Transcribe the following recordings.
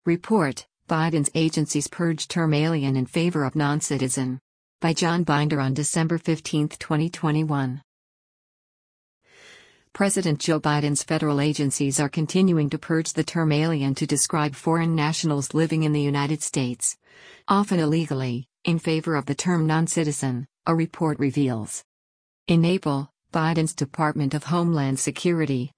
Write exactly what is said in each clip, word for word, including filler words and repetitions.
Report: Biden's agencies purge term alien in favor of non-citizen. By John Binder on December fifteenth, twenty twenty-one. President Joe Biden's federal agencies are continuing to purge the term alien to describe foreign nationals living in the United States, often illegally, in favor of the term non-citizen, a report reveals. In April, Biden's Department of Homeland Security,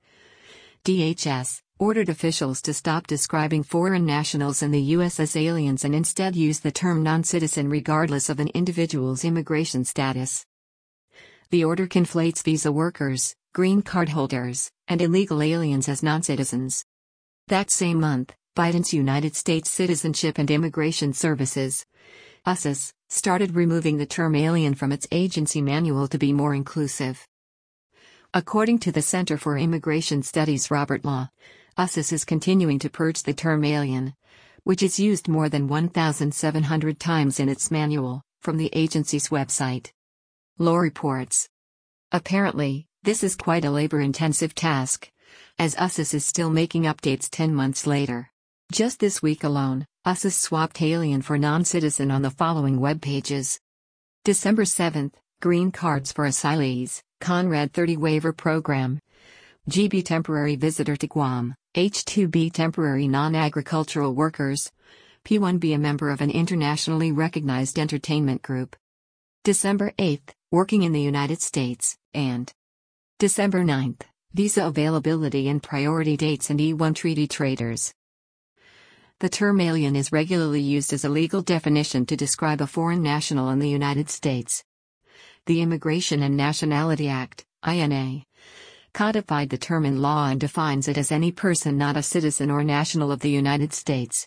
D H S, ordered officials to stop describing foreign nationals in the U S as aliens and instead use the term non-citizen regardless of an individual's immigration status. The order conflates visa workers, green card holders, and illegal aliens as non-citizens. That same month, Biden's United States Citizenship and Immigration Services, U S C I S, started removing the term alien from its agency manual to be more inclusive. According to the Center for Immigration Studies' Robert Law, U S C I S is continuing to purge the term alien, which is used more than one thousand seven hundred times in its manual, from the agency's website. Law reports. Apparently, this is quite a labor-intensive task, as U S C I S is still making updates ten months later. Just this week alone, U S C I S swapped alien for non-citizen on the following web pages. December seventh, Green Cards for Asylees, Conrad thirty Waiver Program. G B Temporary Visitor to Guam, H two B Temporary Non-Agricultural Workers. P one B A member of an internationally recognized entertainment group. December eighth, Working in the United States, and December ninth, Visa Availability and Priority Dates and E one Treaty Traders. The term alien is regularly used as a legal definition to describe a foreign national in the United States. The Immigration and Nationality Act, I N A, codified the term in law and defines it as any person not a citizen or national of the United States.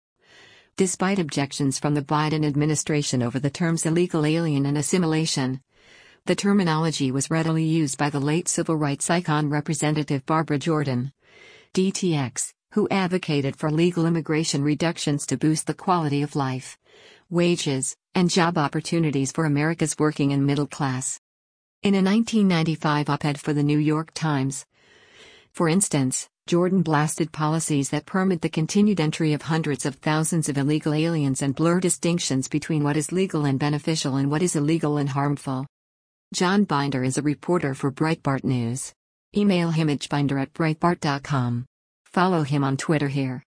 Despite objections from the Biden administration over the terms illegal alien and assimilation, the terminology was readily used by the late civil rights icon Representative Barbara Jordan, D T X, who advocated for legal immigration reductions to boost the quality of life, wages, and job opportunities for America's working and middle class. In a nineteen ninety-five op-ed for the New York Times, for instance, Jordan blasted policies that permit the continued entry of hundreds of thousands of illegal aliens and blur distinctions between what is legal and beneficial and what is illegal and harmful. John Binder is a reporter for Breitbart News. Email him at binder at breitbart dot com. Follow him on Twitter here.